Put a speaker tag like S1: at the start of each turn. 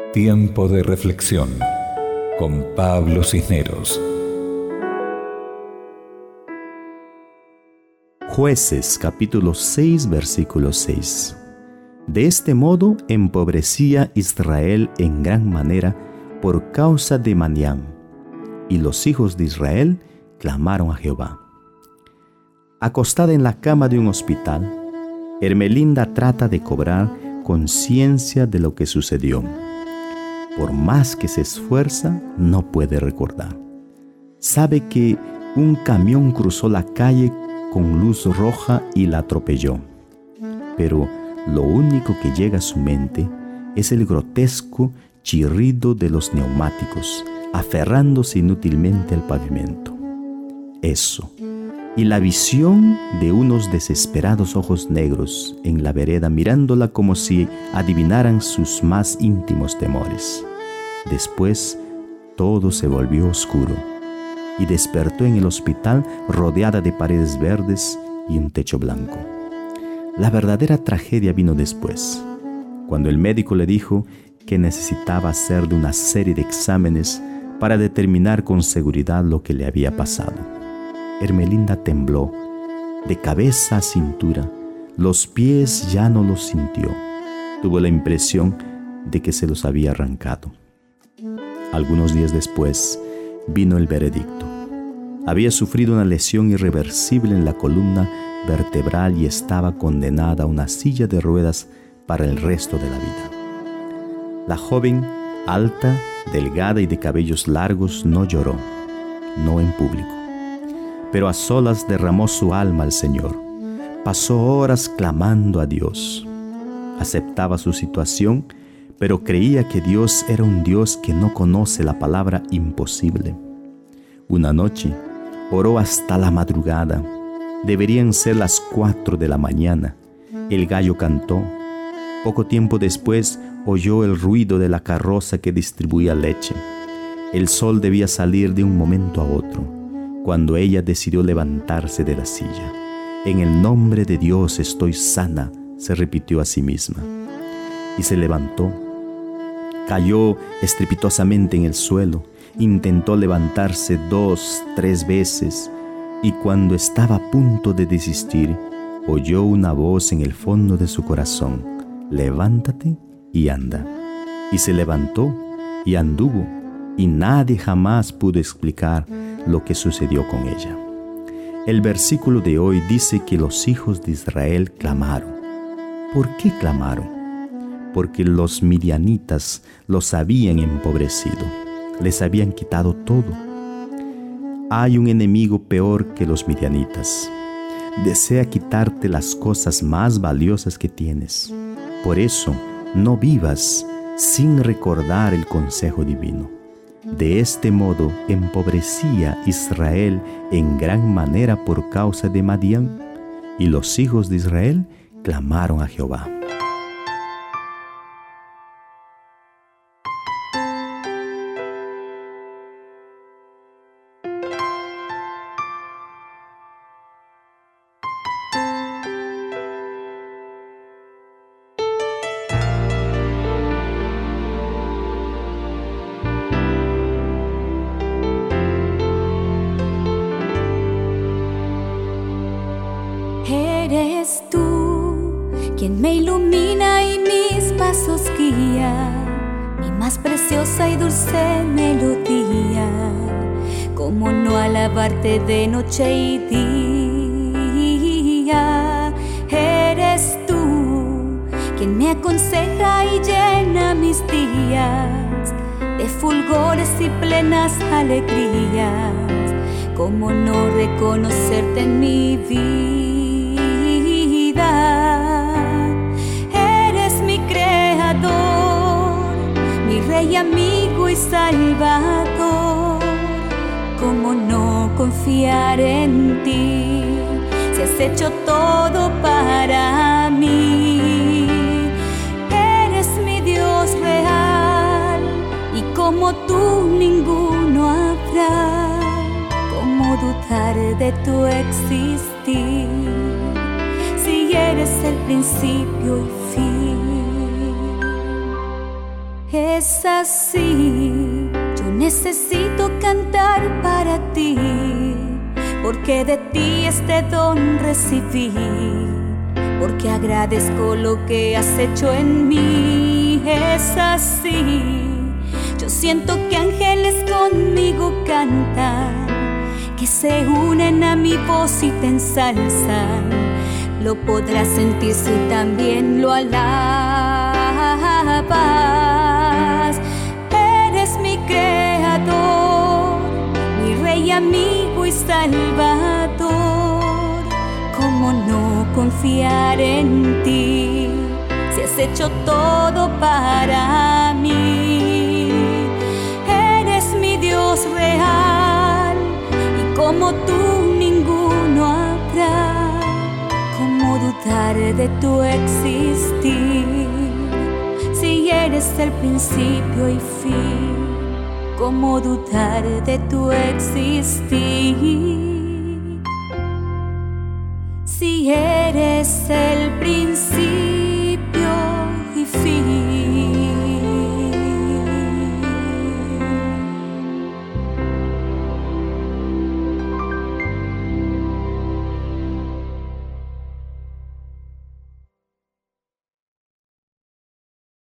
S1: Tiempo de reflexión con Pablo Cisneros.
S2: Jueces capítulo 6 versículo 6. De este modo empobrecía Israel en gran manera por causa de Madián, y los hijos de Israel clamaron a Jehová. Acostada en la cama de un hospital, Ermelinda trata de cobrar conciencia de lo que sucedió. Por más que se esfuerza, no puede recordar. Sabe que un camión cruzó la calle con luz roja y la atropelló. Pero lo único que llega a su mente es el grotesco chirrido de los neumáticos, aferrándose inútilmente al pavimento. Eso, y la visión de unos desesperados ojos negros en la vereda mirándola como si adivinaran sus más íntimos temores. Después, todo se volvió oscuro y despertó en el hospital rodeada de paredes verdes y un techo blanco. La verdadera tragedia vino después, cuando el médico le dijo que necesitaba hacerle una serie de exámenes para determinar con seguridad lo que le había pasado. Ermelinda tembló, de cabeza a cintura. Los pies ya no los sintió. Tuvo la impresión de que se los había arrancado. Algunos días después vino el veredicto. Había sufrido una lesión irreversible en la columna vertebral y estaba condenada a una silla de ruedas para el resto de la vida. La joven, alta, delgada y de cabellos largos, no lloró, no en público, pero a solas derramó su alma al Señor. Pasó horas clamando a Dios. Aceptaba su situación, pero creía que Dios era un Dios que no conoce la palabra imposible. Una noche oró hasta la madrugada. Deberían ser las 4 de la mañana. El gallo cantó. Poco tiempo después oyó el ruido de la carroza que distribuía leche. El sol debía salir de un momento a otro, cuando ella decidió levantarse de la silla. En el nombre de Dios estoy sana, se repitió a sí misma. Y se levantó. Cayó estrepitosamente en el suelo. Intentó levantarse 2, 3 veces, y cuando estaba a punto de desistir, oyó una voz en el fondo de su corazón: levántate y anda. Y se levantó y anduvo, y nadie jamás pudo explicar lo que sucedió con ella. El versículo de hoy dice que los hijos de Israel clamaron. ¿Por qué clamaron? Porque los midianitas los habían empobrecido, les habían quitado todo. Hay un enemigo peor que los midianitas. Desea quitarte las cosas más valiosas que tienes. Por eso, no vivas sin recordar el consejo divino. De este modo empobrecía Israel en gran manera por causa de Madián, y los hijos de Israel clamaron a Jehová.
S3: Eres tú quien me ilumina y mis pasos guía, mi más preciosa y dulce melodía. Cómo no alabarte de noche y día. Eres tú quien me aconseja y llena mis días de fulgores y plenas alegrías. Cómo no reconocerte en mi vida. Eres mi creador, mi rey, amigo y salvador. ¿Cómo no confiar en ti si has hecho todo para mí? Eres mi Dios real y como tú ninguno habrá. ¿Cómo dudar de tu existir si eres el principio y fin? es así. Yo necesito cantar para ti, porque de ti este don recibí, porque agradezco lo que has hecho en mí. Es así. Yo siento que ángeles conmigo cantan, que se unen a mi voz y te ensalzan. Lo podrás sentir si también lo alabas. Eres mi creador, mi rey, amigo y salvador. ¿Cómo no confiar en ti si has hecho todo para mí? Eres mi Dios real y como tú ninguno habrá. ¿Cómo dudar de tu existir si eres el principio y fin? ¿Cómo dudar de tu existir si eres el principio